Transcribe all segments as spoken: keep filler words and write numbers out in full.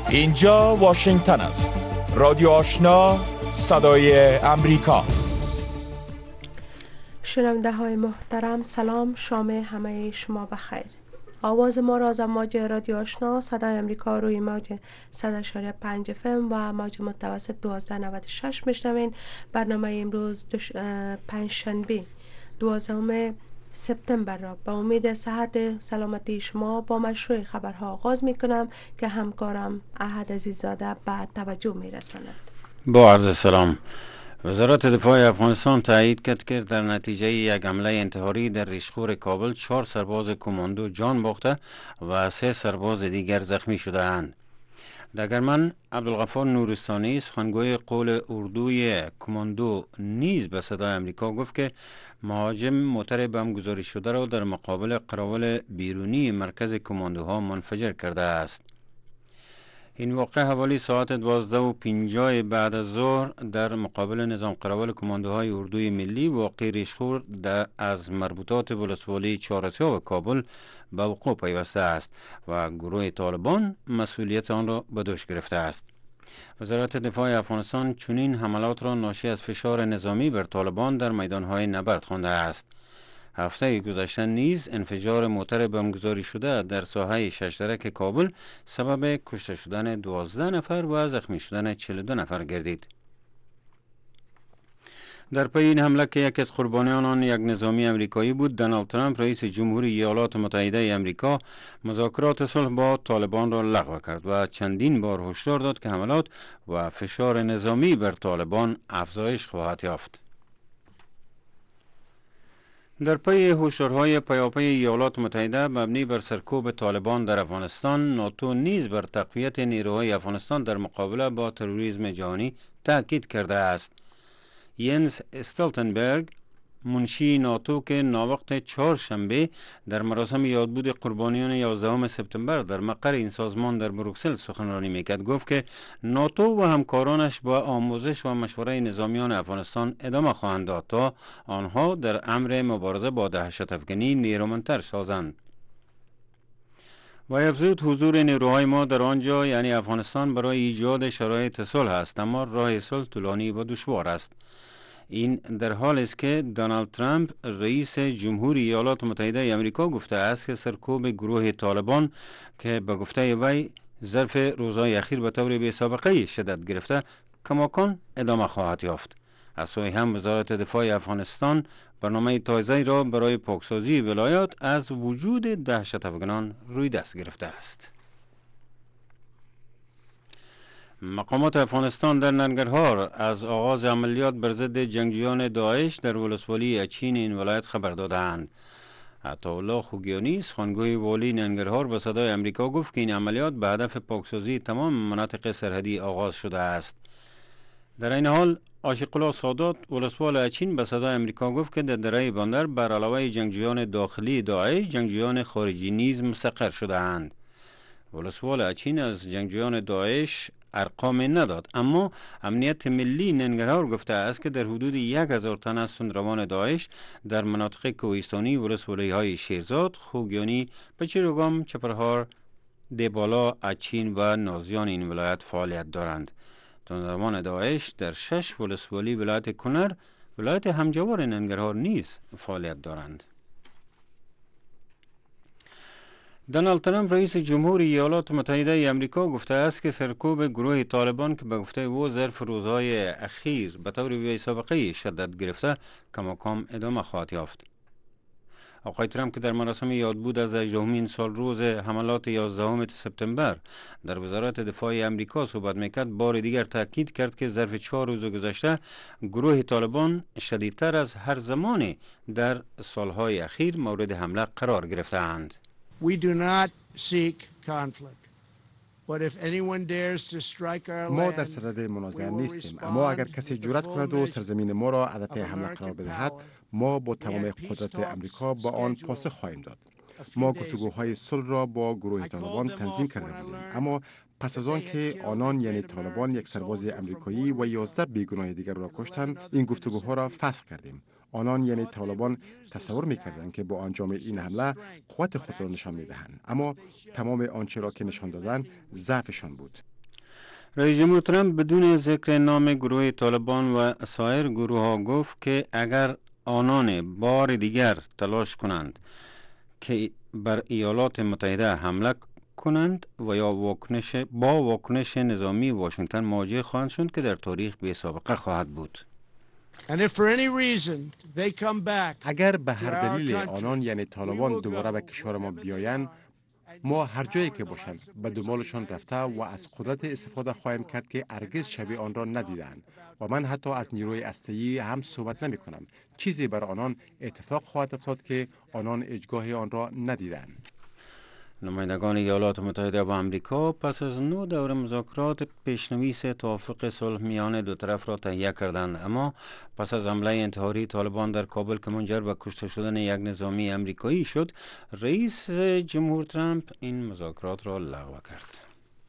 اینجا واشنگتن است. رادیو آشنا، صدای امریکا. شنونده های محترم، سلام، شام همه شما بخیر. آواز ما را از موج رادیو آشنا صدای امریکا روی موج صد و پنج اف ام و موج متوسط دوازده نود و شش میشنوین. برنامه امروز پنجشنبه دوازدهم سپتامبر را با امید صحت سلامتی شما با مشروع خبرها آغاز می کنم که همکارم احد عزیزاده به توجه می رساند. با عرض سلام. وزارت دفاع افغانستان تایید کرد که در نتیجه یک حمله انتحاری در ریشخور کابل چهار سرباز کماندو جان باخته و سه سرباز دیگر زخمی شده اند. دگرمن عبدالغفار نورستانی سخنگوی قول اردوی کماندو نیز به صدای امریکا گفت که مهاجم موتر بمبگذاری شده را در مقابل قراول بیرونی مرکز کماندوها منفجر کرده است. این واقع حوالی ساعت دوازده و پنجاه بعد از ظهر در مقابل نظام قراول کماندوهای اردوی ملی واقع ریشخور از مربوطات ولسوالی چهارسیاب کابل به وقوع پیوسته است و گروه طالبان مسئولیت آن را به دوش گرفته است. وزارت دفاع افغانستان چنین حملات را ناشی از فشار نظامی بر طالبان در میدانهای نبرد خوانده است. هفته گذشته نیز انفجار موتر بمبگذاری شده در ساحه ششدرک کابل سبب کشته شدن دوازده نفر و زخمی شدن چهل و دو نفر گردید. در پی این حمله که یک از قربانیان آن یک نظامی امریکایی بود، دونالد ترامپ رئیس جمهوری ایالات متحده امریکا مذاکرات صلح با طالبان را لغو کرد و چندین بار هشدار داد که حملات و فشار نظامی بر طالبان افزایش خواهد یافت. در پی هشدارهای پیاپی ایالات متحده مبنی بر سرکوب طالبان در افغانستان، ناتو نیز بر تقویت نیروهای افغانستان در مقابله با تروریسم جهانی تاکید کرده است. ینس استولتنبرگ، منشی ناتو که ناوقت چهارشنبه در مراسم یادبود قربانیان یازدهم سپتامبر در مقر این سازمان در بروکسل سخنرانی میکرد، گفت که ناتو و همکارانش با آموزش و مشوره نظامیان افغانستان ادامه خواهند داد تا آنها در امر مبارزه با دهشت افکنی نیرومندتر سازند. و افزود حضور نیروهای ما در آنجا یعنی افغانستان برای ایجاد شرایط صلح است، اما راه صلح طولانی و دشوار است. این در حالی است که دونالد ترامپ رئیس جمهوری ایالات متحده آمریکا گفته است که سرکوب گروه طالبان که به گفته وی ظرف روزهای اخیر به طور بی سابقه شدت گرفته کماکان ادامه خواهد یافت. از سوی هم وزارت دفاع افغانستان برنامه تازه‌ای را برای پاکسازی ولایات از وجود دهشت افغانان روی دست گرفته است. مقامات افغانستان در ننگرهار از آغاز عملیات بر ضد جنگجویان داعش در ولسوالی اچین این ولایت خبر دادند. عطاالله خوگیانی سخنگوی والی ننگرهار به صدای امریکا گفت که این عملیات به هدف پاکسازی تمام مناطق سرحدی آغاز شده است. در این حال عاشق الله سادات ولسوال اچین به صدای امریکا گفت که در دره بندر بر علاوه جنگجویان داخلی داعش جنگجویان خارجی نیز مستقر شده اند. ولسوال اچین از جنگجویان داعش ارقام نداد، اما امنیت ملی ننگرهار گفته است که در حدود یک هزار تن از تندروان داعش در مناطق کوهستانی ولسوالی های شیرزاد، خوگیانی، پچیرگام، چپرهار، دیبالا، اچین و نازیان این ولایت فعالیت دارند. تندروان داعش در شش ولسوالی ولایت کنر، ولایت همجوار ننگرهار نیز فعالیت دارند. دونالد ترامپ رئیس جمهوری ایالات متحده آمریکا گفته است که سرکوب گروه طالبان که به گفته او ظرف روزهای اخیر به طور بی سابقه شدت گرفته کماکان ادامه خواهد یافت. آقای ترامپ که در مراسم یادبود از هجدهمین سال روز حملات یازدهم سپتامبر در وزارت دفاع آمریکا صحبت میکرد، بار دیگر تاکید کرد که ظرف چهار روز گذشته گروه طالبان شدیدتر از هر زمانی در سالهای اخیر مورد حمله قرار گرفته‌اند. We do not seek conflict. But if anyone dares to strike our ما land, در صدد منازعه نیستیم، اما اگر کسی جرأت کند و سرزمین ما را هدف حمله قرار بدهد، ما با تمام قدرت امریکا با آن پاسخ خواهیم داد. ما گفتگوهای صلح را با گروه طالبان تنظیم کرده بودیم، اما پس از آن که آنان یعنی طالبان یک سرباز امریکایی و یازده بیگناه دیگر را کشتند، این گفتگوها را فسخ کردیم. آنان یعنی طالبان تصور می‌کردند که با انجام این حمله قوت خود را نشان می‌دهند، اما تمام آنچه را که نشان دادند ضعفشان بود. رئیس جمهور ترامپ بدون ذکر نام گروه طالبان و سایر گروه ها گفت که اگر آنان بار دیگر تلاش کنند که بر ایالات متحده حمله کنند و یا واکنش با واکنش نظامی واشنگتن مواجه خواهند شد که در تاریخ بی سابقه خواهد بود. And if for any reason they come back, اگر به هر دلیل آنان یعنی طالبان دوباره به کشور ما بیایند، ما هر جایی که باشند به دنبالشان رفته و از قدرت استفاده خواهیم کرد که هرگز شبیه آن را ندیدند و من حتی از نیروی هسته‌ای هم صحبت نمی کنم. چیزی بر آنان اتفاق خواهد افتاد که آنان اجگاه آن را ندیدند. نمایندگان ایالات متحده و آمریکا پس از نو دور مذاکرات پیشنویس توافق صلح میان دو طرف را تهیه کردند، اما پس از حمله انتحاری طالبان در کابل که منجر به کشته شدن یک نظامی امریکایی شد، رئیس جمهور ترامپ این مذاکرات را لغو کرد.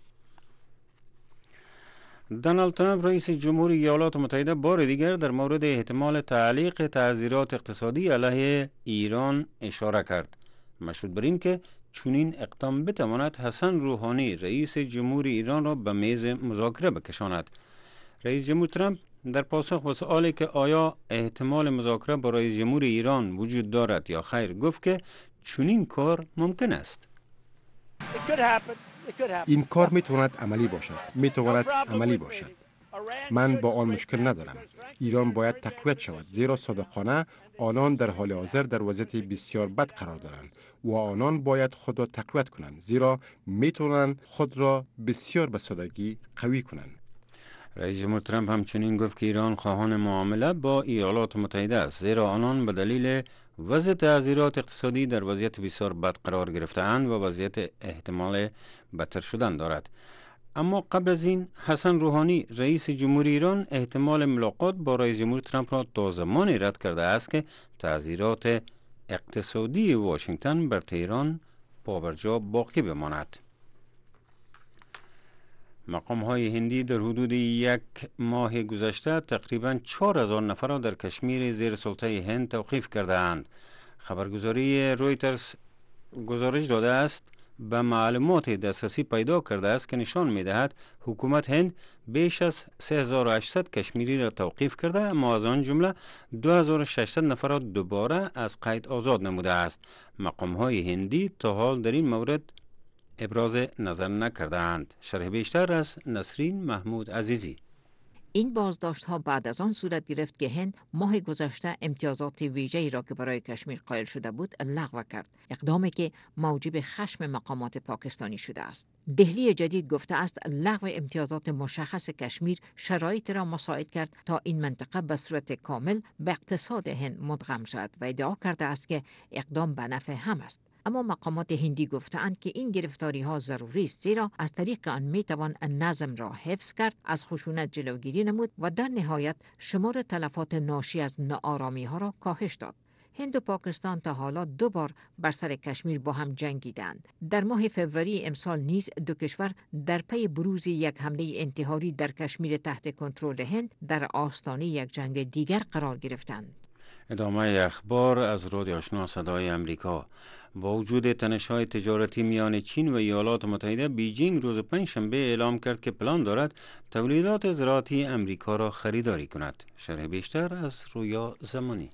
دونالد ترامپ رئیس جمهور ایالات متحده بار دیگر در مورد احتمال تعلیق تعزیرات اقتصادی علیه ایران اشاره کرد، مشروط بر این که چنین اقدام بتواند حسن روحانی رئیس جمهور ایران را به میز مذاکره بکشاند. رئیس جمهور ترامپ در پاسخ به سوالی که آیا احتمال مذاکره با رئیس جمهور ایران وجود دارد یا خیر، گفت که چنین کار ممکن است. این کار میتواند عملی باشد، میتواند عملی باشد. من با آن مشکل ندارم. ایران باید تقویت شود، زیرا صادقانه آنان در حال حاضر در وضعیت بسیار بد قرار دارند و آنان باید خود را تقویت کنند، زیرا میتونند خود را بسیار به سادگی قوی کنند. رئیس جمهور ترامپ همچنین گفت که ایران خواهان معامله با ایالات متحده است، زیرا آنان به دلیل وضع تعزیرات اقتصادی در وضعیت بسیار بد قرار گرفته‌اند و وضعیت احتمال بدتر شدن دارد. اما قبل از این حسن روحانی رئیس جمهور ایران احتمال ملاقات با رئیس جمهور ترامپ را تا زمانی رد کرده است که تعزیرات اقتصادی واشنگتن بر تهران پابرجا باقی بماند. مقام های هندی در حدود یک ماه گذشته تقریباً چهار هزار نفر را در کشمیر زیر سلطه هند توقیف کرده اند. خبرگزاری رویترز گزارش داده است به معلومات دسترسی پیدا کرده است که نشان می دهد حکومت هند بیش از سه هزار و هشتصد کشمیری را توقیف کرده، اما از آن جمله دو هزار و ششصد نفر را دوباره از قید آزاد نموده است. مقام های هندی تا حال در این مورد ابراز نظر نکرده اند. شرح بیشتر از نسرین محمود عزیزی. این بازداشت ها بعد از آن صورت گرفت که هند ماه گذشته امتیازات ویژه‌ای را که برای کشمیر قائل شده بود لغو کرد، اقدامی که موجب خشم مقامات پاکستانی شده است. دهلی جدید گفته است لغو امتیازات مشخص کشمیر شرایط را مساعد کرد تا این منطقه به صورت کامل به اقتصاد هند مدغم شد و ادعا کرده است که اقدام به نفع هم است. اما مقامات هندی گفتند که این گرفتاری ها ضروری است، زیرا از طریق آن می توان نظم را حفظ کرد، از خشونت جلوگیری نمود و در نهایت شمار تلفات ناشی از ناآرامی ها را کاهش داد. هند و پاکستان تا حالا دو بار بر سر کشمیر با هم جنگیدند. در ماه فوریه امسال نیز دو کشور در پی بروز یک حمله انتحاری در کشمیر تحت کنترل هند در آستانه یک جنگ دیگر قرار گرفتند. ادامه اخبار از رادیو آشنا صدای امریکا. با وجود تنش‌های تجارتی میان چین و ایالات متحده، بیجینگ روز پنجشنبه اعلام کرد که پلان دارد تولیدات زراعتی امریکا را خریداری کند. شرح بیشتر از رویا زمانی.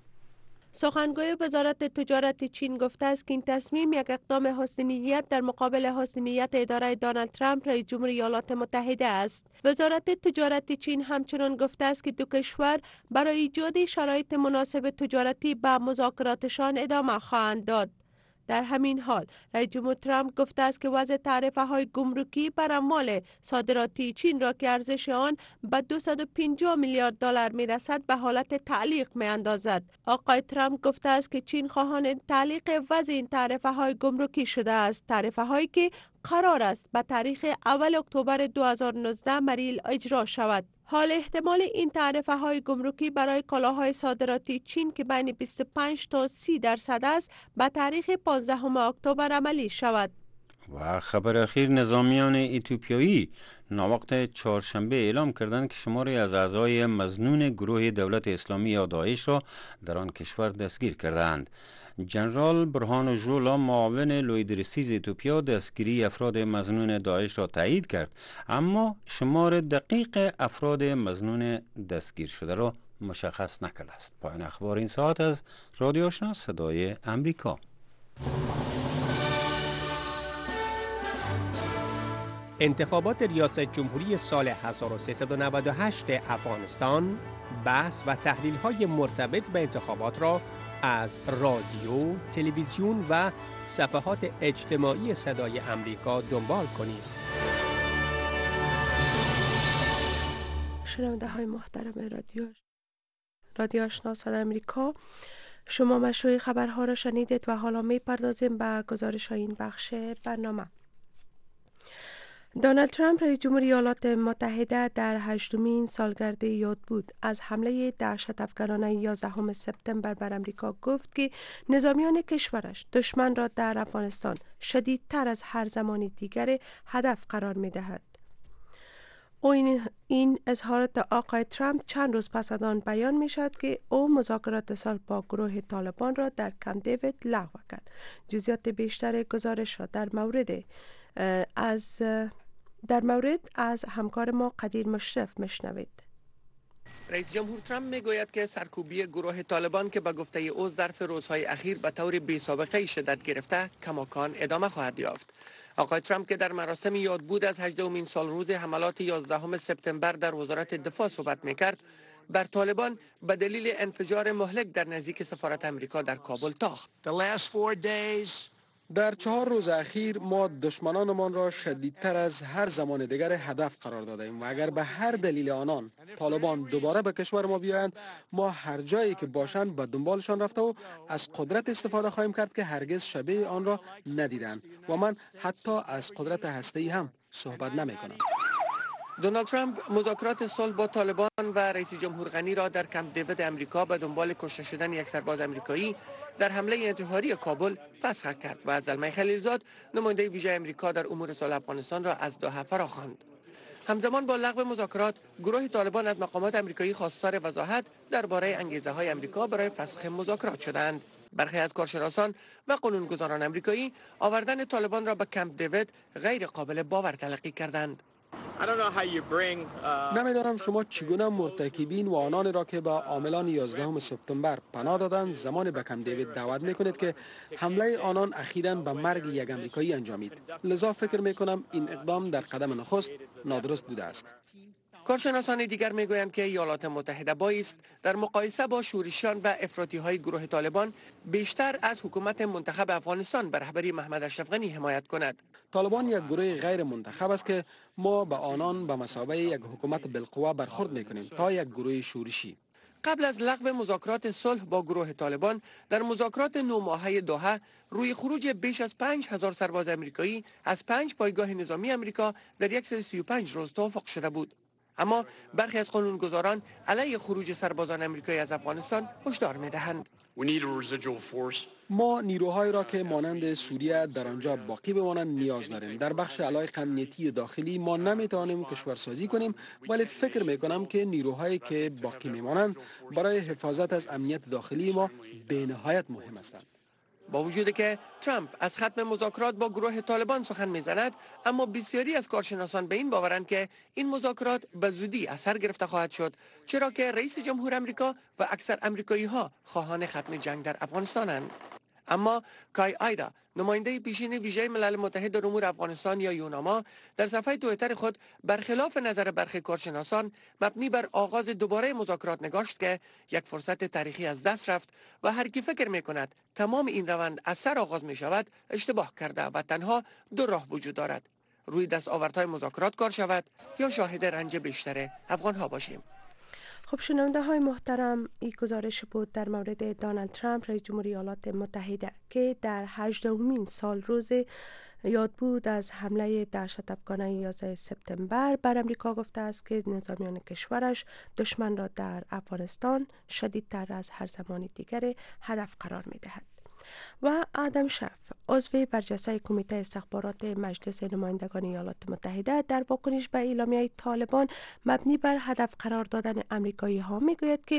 سخنگوی وزارت تجارت چین گفته است که این تصمیم یک اقدام حسن نیت در مقابل حسن نیت اداره دونالد ترامپ رئیس جمهور ایالات متحده است. وزارت تجارت چین همچنان گفته است که دو کشور برای ایجاد شرایط مناسب تجارتی به مذاکراتشان ادامه خواهند داد. در همین حال رئیس جمهور ترامپ گفته است که وضع تعرفه های گمرکی بر اموال صادراتی چین را که ارزش آن به دویست و پنجاه میلیارد دلار می رسد به حالت تعلیق می اندازد. آقای ترامپ گفته است که چین خواهان تعلیق وضع این تعرفه های گمرکی شده است، تعرفه هایی که قرار است به تاریخ اول اکتبر دو هزار و نوزده مریل اجرا شود. حال احتمال این تعرفه های گمرکی برای کالاهای صادراتی چین که بین بیست و پنج تا سی درصد است به تاریخ پانزدهم اکتبر عملی شود. و خبر اخیر، نظامیان اتیوپیایی ناوقت چهارشنبه اعلام کردند که شماری از اعضای مظنون گروه دولت اسلامی یا داعش را در آن کشور دستگیر کردند. جنرال برهان جولا معاون لویدرسیز ایتوپیا دستگیری افراد مظنون داعش را تایید کرد، اما شمار دقیق افراد مظنون دستگیر شده را مشخص نکرده است. پایان اخبار این ساعت از رادیو آشنا صدای امریکا. انتخابات ریاست جمهوری سال هزار و سیصد و نود و هشت افغانستان، بحث و تحلیل‌های مرتبط به انتخابات را از رادیو، تلویزیون و صفحات اجتماعی صدای امریکا دنبال کنید. شنونده های محترم رادیو رادیو آشنا صدای امریکا، شما مشروع خبرها را شنیدید و حالا می پردازیم به گزارش های این بخش برنامه. دونالد ترامپ رئیس جمهوری ایالات متحده در هشتمین سالگرد یادبود از حمله دهشت افکنانه یازدهم سپتامبر بر امریکا گفت که نظامیان کشورش دشمن را در افغانستان شدیدتر از هر زمان دیگر هدف قرار می دهد. او این, این اظهارات آقای ترامپ چند روز پس از آن بیان می شد که او مذاکرات صلح با گروه طالبان را در کمپ دیوید لغو کرد. جزئیات بیشتر گزارش را در مورد از در مورد از همکار ما قدیر مشرف میشنوید. رئیس جمهور ترامپ میگوید که سرکوبی گروه طالبان که به گفته او ظرف روزهای اخیر به طور بی‌سابقه شدت گرفته کماکان ادامه خواهد یافت. آقای ترامپ که در مراسم یادبود از هجدهمین سال روز حملات یازدهم سپتامبر در وزارت دفاع صحبت میکرد، بر طالبان به دلیل انفجار مهلک در نزدیک سفارت امریکا در کابل تاخت. در چهار روز اخیر ما دشمنانمان را شدیدتر از هر زمان دیگر هدف قرار دادیم و اگر به هر دلیل آنان طالبان دوباره به کشور ما بیایند، ما هر جایی که باشند به دنبالشان رفته و از قدرت استفاده خواهیم کرد که هرگز شبیه آن را ندیدند و من حتی از قدرت هسته‌ای هم صحبت نمی کنم. دونالد ترامپ مذاکرات صلح با طالبان و رئیس جمهور غنی را در کمپ دیوید امریکا به دنبال کشته شدن یک سرباز امریکایی در حمله انتحاری کابل فسخ کرد و از زلمه خلیلزاد نماینده ویژه امریکا در امور صلح افغانستان را از دوحه فراخواند. همزمان با لغو مذاکرات، گروه طالبان از مقامات امریکایی خواستار وضاحت درباره انگیزه‌های امریکا برای فسخ مذاکرات شدند. برخی از کارشناسان و قانونگذاران امریکایی آوردن طالبان را به کمپ دیوید غیر قابل باور تلقی کردند. نمیدانم شما چگونه مرتکبین و آنان را که به عاملان یازدهم سپتامبر پناه دادند زمان به کمپ دیوید دعوت میکنید که حمله آنان اخیراً به مرگ یک امریکایی انجامید. لذا فکر میکنم این اقدام در قدم نخست نادرست بوده است. کارشناسان دیگر میگویند که ایالات متحده بایست در مقایسه با شورشیان و افراطی های گروه طالبان بیشتر از حکومت منتخب افغانستان به رهبری محمد اشرف غنی حمایت کند. طالبان یک گروه غیر منتخب است که ما به آنان به مثابه یک حکومت بالقوه برخورد میکنیم تا یک گروه شورشی. قبل از لغو مذاکرات صلح با گروه طالبان، در مذاکرات نه ماهه دوحه روی خروج بیش از پنج هزار سرباز امریکایی از پنج پایگاه نظامی امریکا در صد و سی و پنج روز توافق شده بود. اما برخی از قانونگذاران علیه خروج سربازان امریکایی از افغانستان هشدار می‌دهند. ما نیروهایی را که مانند سوریه در آنجا باقی بمانند نیاز داریم. در بخش علایق امنیتی داخلی ما نمیتوانیم کشورسازی کنیم، ولی فکر میکنم که نیروهایی که باقی میمانند برای حفاظت از امنیت داخلی ما بی‌نهایت مهم هستند. با وجود که ترامپ از ختم مذاکرات با گروه طالبان سخن میزند، اما بسیاری از کارشناسان به این باورند که این مذاکرات به زودی اثر گرفته خواهد شد، چرا که رئیس جمهور امریکا و اکثر امریکایی ها خواهان ختم جنگ در افغانستانند. اما کای آیدا، نماینده پیشین ویژه ملل متحد در امور افغانستان یا یوناما، در صفحه توییتر خود برخلاف نظر برخی کارشناسان مبنی بر آغاز دوباره مذاکرات نگاشت که یک فرصت تاریخی از دست رفت و هر کی فکر می کند تمام این روند از سر آغاز می شود اشتباه کرده و تنها دو راه وجود دارد: روی دستاوردهای مذاکرات کار شود یا شاهد رنج بیشتر افغان ها باشیم. خب شنونده های محترم، این گزارش بود در مورد دونالد ترامپ رئیس جمهوری ایالات متحده که در هجدهمین سال روز یاد بود از حمله دهشت افکنانه یازده سپتامبر بر امریکا گفته است که نظامیان کشورش دشمن را در افغانستان شدیدتر از هر زمان دیگر هدف قرار می دهد. و آدم شف، عضو برجسته کمیته استخبارات مجلس نمایندگان ایالات متحده، در واکنش به اعلامیه طالبان مبنی بر هدف قرار دادن امریکایی ها می گوید که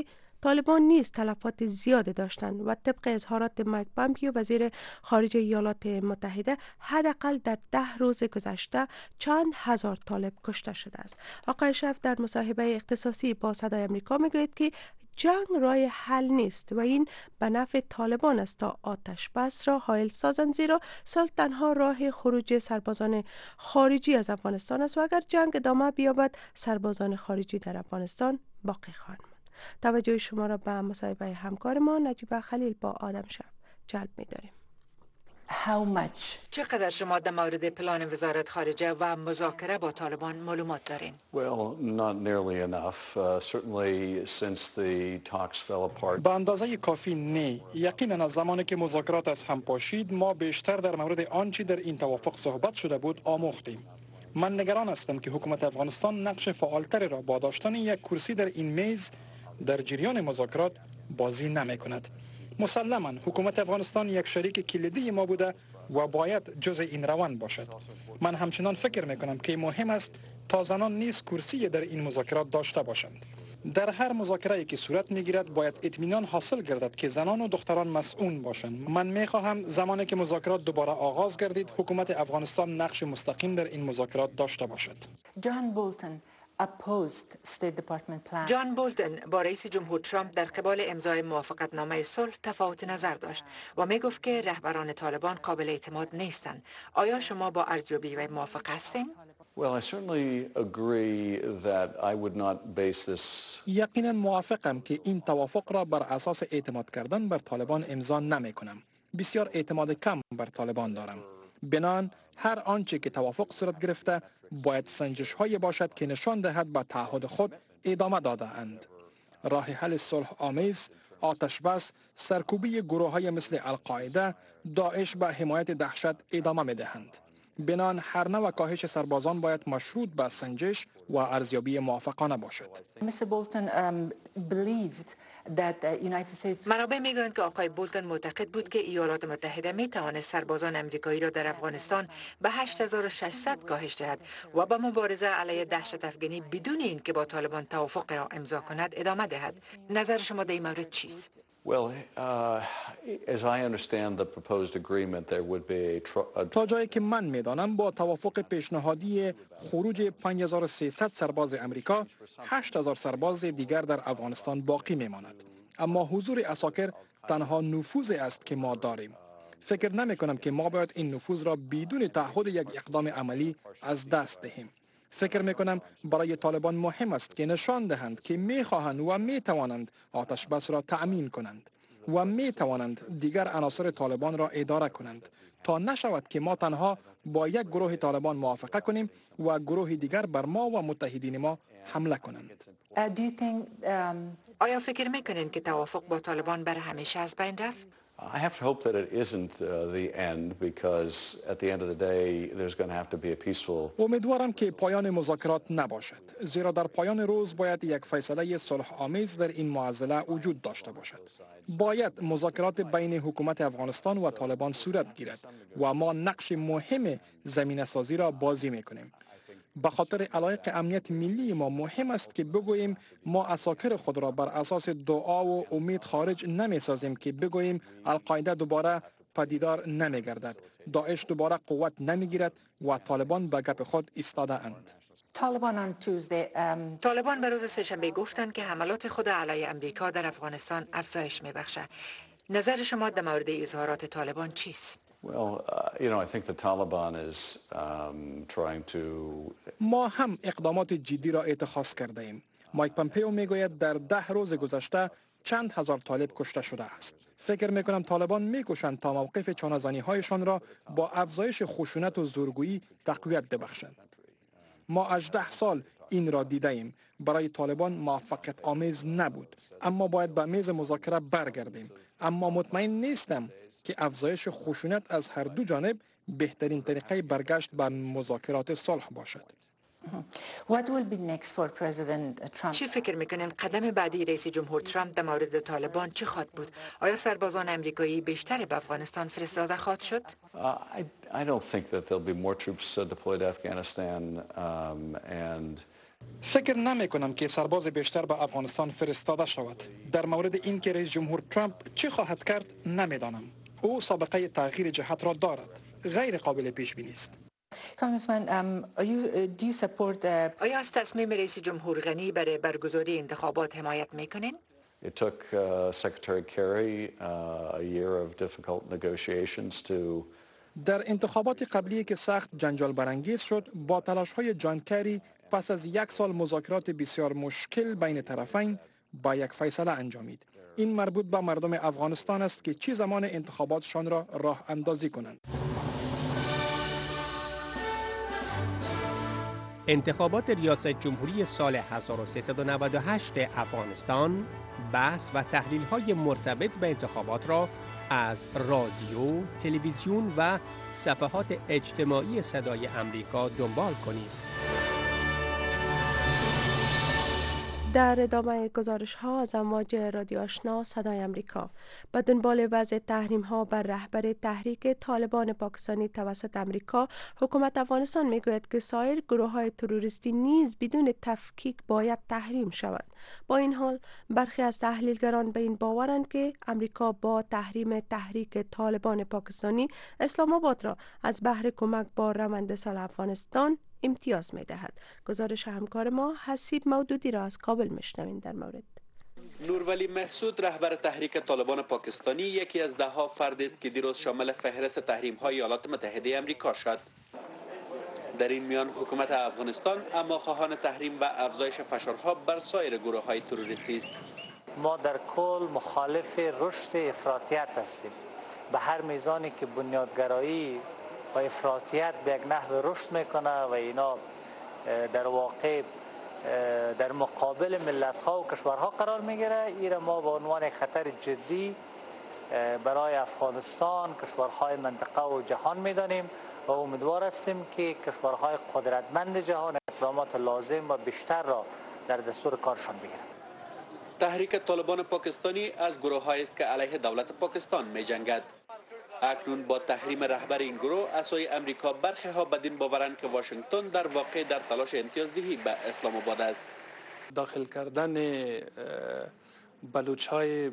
طالبان نیز تلفات زیاد داشتند و طبق اظهارات مایک پامپیو وزیر خارجه ایالات متحده حداقل در ده روز گذشته چند هزار طالب کشته شده است. آقای شریف در مصاحبه اختصاصی با صدای آمریکا میگوید که جنگ راه حل نیست و این به نفع طالبان است تا آتش بس را حائل سازند، زیرا صلح تنها راه خروج سربازان خارجی از افغانستان است و اگر جنگ ادامه بیابد سربازان خارجی در افغانستان باقی خواهند ماند. توجه شما را به مصاحبه همکار ما نجیبه خلیل با آدم شب جلب می‌داریم. How much? چقدر شما در مورد پلان وزارت خارجه و مذاکره با طالبان معلومات دارین؟ Well, not nearly enough. Uh, certainly since the talks fell apart. به اندازه کافی نه. یقینا از زمانی که مذاکرات از هم پاشید ما بیشتر در مورد آنچه در این توافق صحبت شده بود آموختیم. من نگران هستم که حکومت افغانستان نقش فعالتری را با داشتن یک کرسی در این میز در جریان مذاکرات بازی نمی کند. مسلما حکومت افغانستان یک شریک کلیدی ما بوده و باید جزء این روند باشد. من همچنان فکر می کنم که مهم است تا زنان نیز کرسی در این مذاکرات داشته باشند. در هر مذاکره‌ای که صورت می‌گیرد باید اطمینان حاصل گردد که زنان و دختران مسئول باشند. من می‌خواهم زمانی که مذاکرات دوباره آغاز گردید حکومت افغانستان نقش مستقیم در این مذاکرات داشته باشد. جان بولتن جان بولتن با رئیس جمهور ترامپ در قبال امضای موافقتنامه صلح تفاوت نظر داشت و می گفت که رهبران طالبان قابل اعتماد نیستند. آیا شما با ارزیابی و موافق هستین؟ Well, I certainly agree that I would not base this. یقینا موافقم که این توافق را بر اساس اعتماد کردن بر طالبان امضا نمی کنم. بسیار اعتماد کم بر طالبان دارم. بنان هر آنچه که توافق صورت گرفته باید سنجش هایی باشد که نشان دهد به تعهد خود ادامه داده اند. راه حل صلح آمیز، آتش بس، سرکوبی گروه های مثل القاعده، داعش به حمایت دهشت ادامه می دهند. بنان هر نوع کاهش سربازان باید مشروط به سنجش و ارزیابی موافقانه باشد. منابع میگویند که آقای بولتن معتقد بود که ایالات متحده می توانست سربازان امریکایی را در افغانستان به هشت هزار و ششصد کاهش دهد و به مبارزه علیه دهشت افغانی بدون اینکه با طالبان توافق را امضا کند ادامه دهد. نظر شما در این مورد چیست؟ Well, uh, as I understand the proposed agreement, there would be a, a تا جایی که من میدانم با توافق پیشنهادی خروج پنج هزار و سیصد سرباز امریکا، هشت هزار سرباز دیگر در افغانستان باقی میماند. اما حضور عساکر تنها نفوذی است که ما داریم. فکر نمی کنم که ما باید این نفوذ را بدون تعهد یک اقدام عملی از دست دهیم. فکر می کنم برای طالبان مهم است که نشان دهند که می خواهند و می توانند آتش بس را تأمین کنند و می توانند دیگر عناصر طالبان را اداره کنند تا نشود که ما تنها با یک گروه طالبان موافقه کنیم و گروه دیگر بر ما و متحدین ما حمله کنند. آیا فکر می کنید که توافق با طالبان بر همیشه از بین رفت؟ I have to hope that it isn't uh, the end because at the end of the day there's going to have to be a peaceful. امیدوارم که پایان مذاکرات نباشد، زیرا در پایان روز باید یک فیصله صلح آمیز در این معضله وجود داشته باشد. باید مذاکرات بین حکومت افغانستان و طالبان صورت گیرد و ما نقش مهم زمینه سازی را بازی میکنیم. به خاطر علایق امنیت ملی ما مهم است که بگوییم ما عساکر خود را بر اساس دعا و امید خارج نمی سازیم که بگوییم القاعده دوباره پدیدار نمی گردد، داعش دوباره قوت نمی گیرد و طالبان به گپ خود ایستاده اند. طالبان به روز سه‌شنبه گفتند که حملات خود علیه امریکا در افغانستان افزایش می بخشد. نظر شما در مورد اظهارات طالبان چیست؟ Well, uh, you know, I think the Taliban is um, trying to. ما هم اقدامات جدی را اتخاذ کرده ایم. مایک پامپیو میگوید در ده روز گذشته چند هزار طالب کشته شده است. فکر میکنم طالبان میکوشند تا موقف چانه‌زنی هایشان را با افزایش خشونت و زورگویی تقویت ببخشند. ما هجده سال این را دیده ایم. برای طالبان موفقیت آمیز نبود، اما باید به میز مذاکره برگردیم. اما مطمئن نیستم که افزایش خشونت از هر دو جانب بهترین طریقه برگشت به مذاکرات صلح باشد. What will be next for President Trump? چی فکر میکنین قدم بعدی رئیس جمهور ترامپ در مورد طالبان چه خواهد بود؟ آیا سربازان امریکایی بیشتر به افغانستان فرستاده خواهد شد؟ Uh, I, I don't think that there'll be more troops uh, deployed to Afghanistan um, and فکر نمی کنم که سرباز بیشتر به افغانستان فرستاده شود. در مورد این که رئیس جمهور ترامپ چه خواهد کرد نمیدانم. او سابقه تغییر جهت را دارد. غیر قابل پیش بینی است. آیا از تصمیم رئیس جمهور غنی برای برگزاری انتخابات حمایت میکنین؟ it took uh, Secretary Kerry uh, a year of difficult negotiations to در انتخابات قبلی که سخت جنجال برانگیز شد، با تلاش‌های جان کری پس از یک سال مذاکرات بسیار مشکل بین طرفین با یک فیصله انجامید. این مربوط به مردم افغانستان است که چه زمان انتخاباتشان را راه اندازی کنند. انتخابات ریاست جمهوری سال هزار و سیصد و نود و هشت افغانستان بحث و تحلیل‌های مرتبط به انتخابات را از رادیو، تلویزیون و صفحات اجتماعی صدای امریکا دنبال کنید. در ادامه گزارش ها از امواج رادیو آشنا صدای امریکا، به دنبال وضع تحریم ها بر رهبر تحریک طالبان پاکستانی توسط امریکا، حکومت افغانستان میگوید که سایر گروه های تروریستی نیز بدون تفکیک باید تحریم شوند. با این حال برخی از تحلیلگران به این باورند که امریکا با تحریم تحریک طالبان پاکستانی اسلام آباد را از بهر کمک با روند سال افغانستان امتیاز می دهد. گزارش همکار ما حسیب مودودی را از کابل میشنوید در مورد. نورولی محسود رهبر تحریک طالبان پاکستانی یکی از ده ها فرد است که دیروز شامل فهرست تحریم های ایالات متحده آمریکا شد. در این میان حکومت افغانستان اما خواهان تحریم و افزایش فشارها بر سایر گروه های تروریستی است. ما در کل مخالف رشد افراطیت هستیم. به هر میزانی که بنیادگرایی و افراطیت به یک نحو رشد میکنه و اینا در واقع در مقابل ملت ها و کشورها قرار میگیره، این ما به عنوان یک خطر جدی برای افغانستان، کشورهای منطقه و جهان میدانیم و امیدوار هستیم که کشورهای قدرتمند جهان اقدامات لازم و بیشتر را در دستور کارشان بگیرند. تحریک طالبان پاکستانی از گروه‌هایی است که علیه دولت پاکستان می‌جنگد. اکنون با تحریم رهبر این گروه اسای امریکا، برخی ها بدین باورند که واشنگتن در واقع در تلاش امتیازدهی به اسلام آباد است. داخل کردن بلوچ های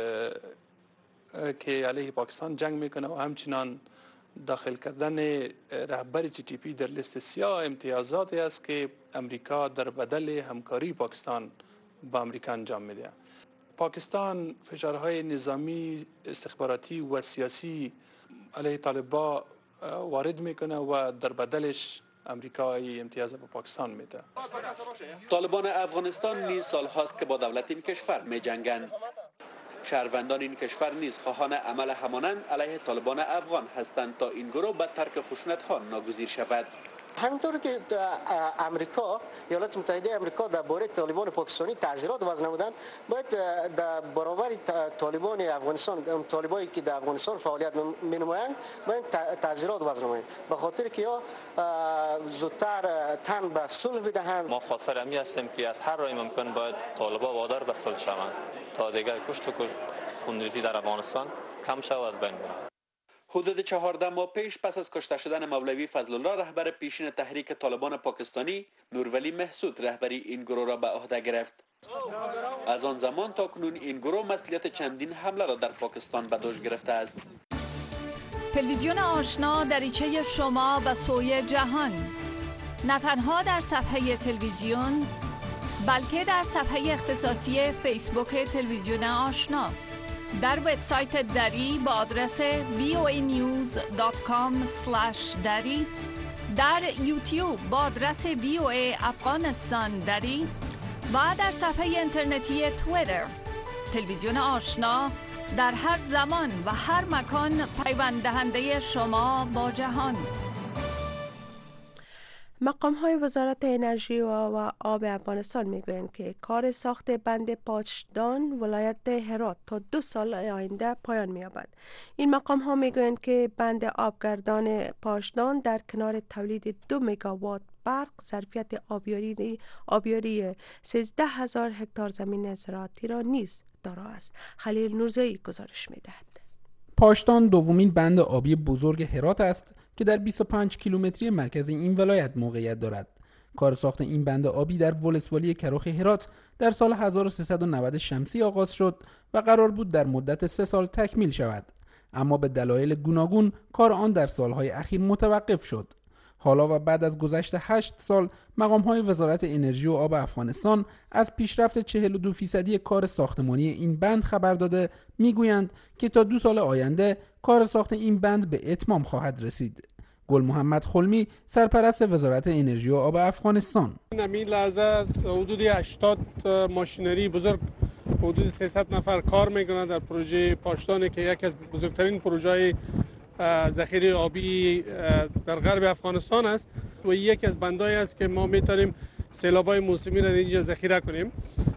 که علیه پاکستان جنگ میکنه و همچنان داخل کردن رهبر تی تی پی در لیست سیاه امتیازاتی است که امریکا در بدل همکاری پاکستان با امریکا انجام میده. پاکستان فشارهای نظامی، استخباراتی و سیاسی علیه طالبان وارد میکنه و در بدلش امریکا امتیاز به پاکستان میده. طالبان افغانستان نیز سالهاست که با دولت این کشور میجنگند. شهروندان این کشور نیز خواهان عمل همانند علیه طالبان افغان هستند تا این گروه به ترک خشونت ها ناگزیر شود. همینطور که امریکا، ایالات متحده امریکا درباره طالبان پاکستانی تعزیرات وضع نمودند، باید در برابر طالبان افغانستان، طالبانی که در افغانستان فعالیت می‌نمایند، باید تعزیرات وضع نمایند، به خاطر که یا زودتر تن به صلح بدهند. ما خواستار همی هستیم که از هر راهی ممکن باید طالبان وادار به صلح شوند تا دیگر کشت و خونریزی در افغانستان کم شود و از بین برود. حدود چهارده ماه پیش پس از کشته شدن مولوی فضل الله رهبر پیشین تحریک طالبان پاکستانی، نورولی محسود رهبری این گروه را به عهده گرفت. از آن زمان تا کنون این گروه مسئولیت چندین حمله را در پاکستان به دوش گرفته است. تلویزیون آشنا دریچه شما به سوی جهان، نه تنها در صفحه تلویزیون بلکه در صفحه اختصاصی فیسبوک تلویزیون آشنا، در وبسایت دری با آدرس وی او ای نیوز دات کام اسلش دری، در یوتیوب با آدرس وی او ای افغانستان دری و در صفحه اینترنتی توییتر. تلویزیون آشنا در هر زمان و هر مکان پیوند دهنده شما با جهان. مقام های وزارت انرژی و آب افغانستان میگویند که کار ساخت بند پاشدان ولایت هرات تا دو سال آینده پایان می‌یابد. این مقام ها میگویند که بند آبگردان پاشدان در کنار تولید دو مگاوات برق ظرفیت آبیاری آبیاری سیزده هزار هکتار زمین زراعتی را نیز دارا است. خلیل نورزایی گزارش می‌دهد. پاشتان دومین بند آبی بزرگ هرات است که در بیست و پنج کیلومتری مرکز این ولایت موقعیت دارد. کار ساخت این بند آبی در ولسوالی کراخ هرات در سال هزار و سیصد و نود شمسی آغاز شد و قرار بود در مدت سه سال تکمیل شود، اما به دلایل گوناگون کار آن در سالهای اخیر متوقف شد. حالا و بعد از گذشت هشت سال مقام‌های وزارت انرژی و آب افغانستان از پیشرفت چهل و دو فیصدی کار ساختمانی این بند خبر داده میگویند که تا دو سال آینده کار ساخت این بند به اتمام خواهد رسید. گل محمد خلمی سرپرست وزارت انرژی و آب افغانستان: این لحظه حدود هشتاد ماشینری بزرگ حدود سیصد نفر کار میکنند در پروژه پاشتان که یکی از بزرگترین پروژه ذخیره آبی در غرب افغانستان است و یکی از بندایی است که ما میتونیم سیلاب‌های موسمی را اینجا ذخیره کنیم.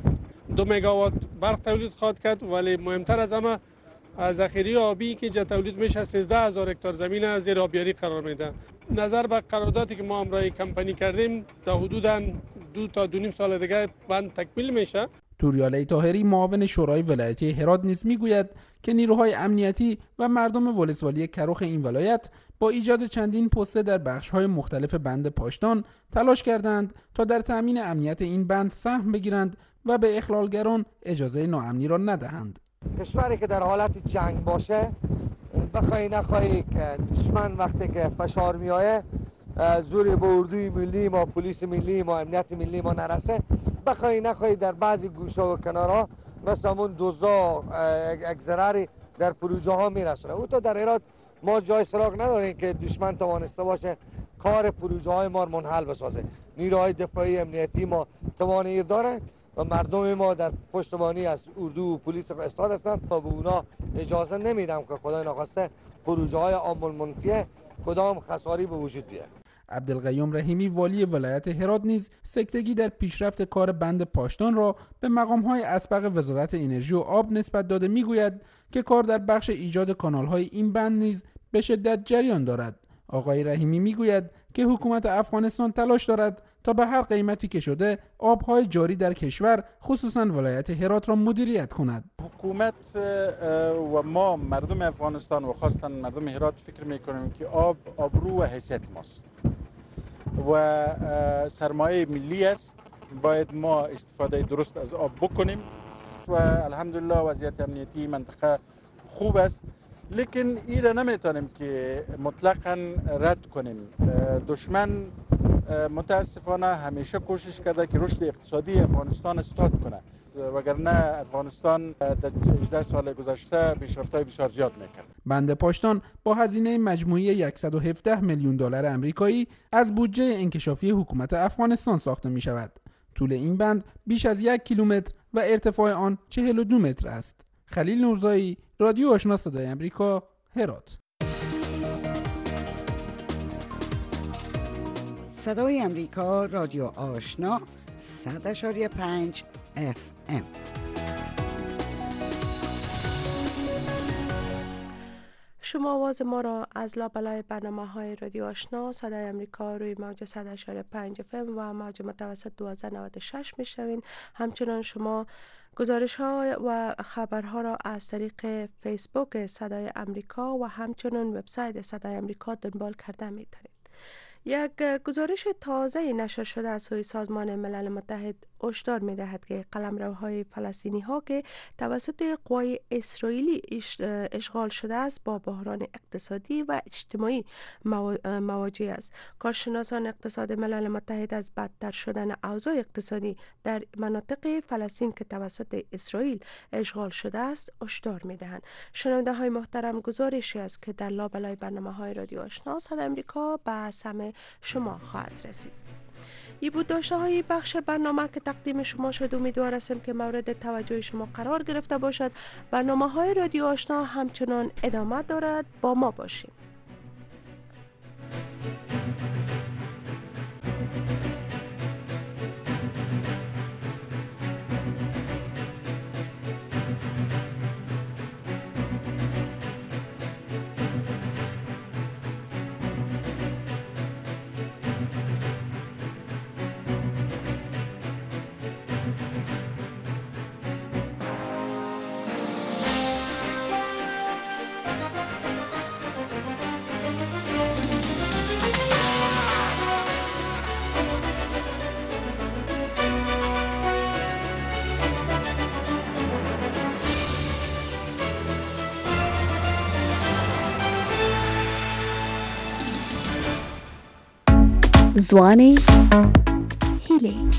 دو مگاوات برق تولید خواهد کرد، ولی مهمتر از همه ذخیره آبی که اینجا تولید میشه سیزده هزار هکتار زمین زیر آبیاری قرار میده. نظر به قراردادی که ما همراه کمپانی کردیم در حدود دو تا دو نیم سال دیگه بند تکمیل میشه. توریالی طاهری معاون شورای ولایتی هرات نیز میگوید که نیروهای امنیتی و مردم ولسوالی کراخ این ولایت با ایجاد چندین پسته در بخش‌های مختلف بند پاشتان تلاش کردند تا در تأمین امنیت این بند سهم بگیرند و به اخلالگران اجازه ناامنی را ندهند. کشوری که در حالت جنگ باشه، بخوای نخوای که دشمن وقتی که فشار میایه زوری به اردوی ملی ما، پلیس ملی ما، امنیت ملی ما نرسه، بخوای نخوای در بعضی گوشه و کنارها مثل همون دوزا اگزراری در پروژه ها میرسونه. او تا در هرات ما جای سراغ نداریم که دشمن توانسته باشه کار پروژه های ما منحل بسازه. نیروهای دفاعی امنیتی ما توانایی داره و مردم ما در پشتیبانی از اردو و پلیس استاد هستن و به اونا اجازه نمیدم که خدای نخواسته پروژه های عامل منفیه کدام خساری به وجود بیاد. عبدالقیوم رحیمی والی ولایت هرات نیز سکتگی در پیشرفت کار بند پاشتان را به مقام‌های اسبق وزارت انرژی و آب نسبت داده میگوید که کار در بخش ایجاد کانال‌های این بند نیز به شدت جریان دارد. آقای رحیمی میگوید که حکومت افغانستان تلاش دارد تا به هر قیمتی که شده آب‌های جاری در کشور خصوصاً ولایت هرات را مدیریت کند. حکومت و ما مردم افغانستان و خاصتاً مردم هرات فکر می‌کنیم که آب آبرو و حیثیت ماست و سرمایه ملی است. باید ما استفاده درست از آب بکنیم و الحمدلله وضعیت امنیتی منطقه خوب است، لیکن این را نمیتونیم که مطلقاً رد کنیم. دشمن متاسفانه همیشه کوشش کرده که رشد اقتصادی افغانستان استاد کنه، وگرنه افغانستان در هجده سال گذشته پیشرفت‌های بسیار زیاد میکرد. بند پاشتان با هزینه مجموعی صد و هفده میلیون دلار آمریکایی از بودجه انکشافی حکومت افغانستان ساخته می شود. طول این بند بیش از یک کیلومتر و ارتفاع آن چهل و دو متر است. خلیل نورزایی، رادیو آشنا صدای آمریکا، هرات. صدای آمریکا، رادیو آشنا، صد اشاری پنج اف ام. شما آواز ما را از لابلای برنامه های رادیو آشنا صدای آمریکا روی موج صد اشاری پنج اف ام و موج متوسط دوازده نود و شش میشنوین. همچنان شما گزارش ها و خبرها را از طریق فیسبوک صدای آمریکا و همچنان وبسایت صدای آمریکا دنبال کرده میتونید. یک گزارش تازه نشر شده از سوی سازمان ملل متحد هشدار می‌دهد که قلمروهای فلسطینی ها که توسط قوای اسرائیلی اشغال شده است با بحران اقتصادی و اجتماعی مواجه است. کارشناسان اقتصاد ملل متحد از بدتر شدن اوضاع اقتصادی در مناطق فلسطین که توسط اسرائیل اشغال شده است هشدار می‌دهند. شنونده های محترم، گزارشی است که در لابلای برنامه‌های رادیو آشنا صدای آمریکا به سمع شما خواهد رسید. این بود داشته های بخش برنامه که تقدیم شما شد. امیدوار هستم که مورد توجه شما قرار گرفته باشد. برنامه های رادیو آشنا همچنان ادامه دارد. با ما باشید. زوانه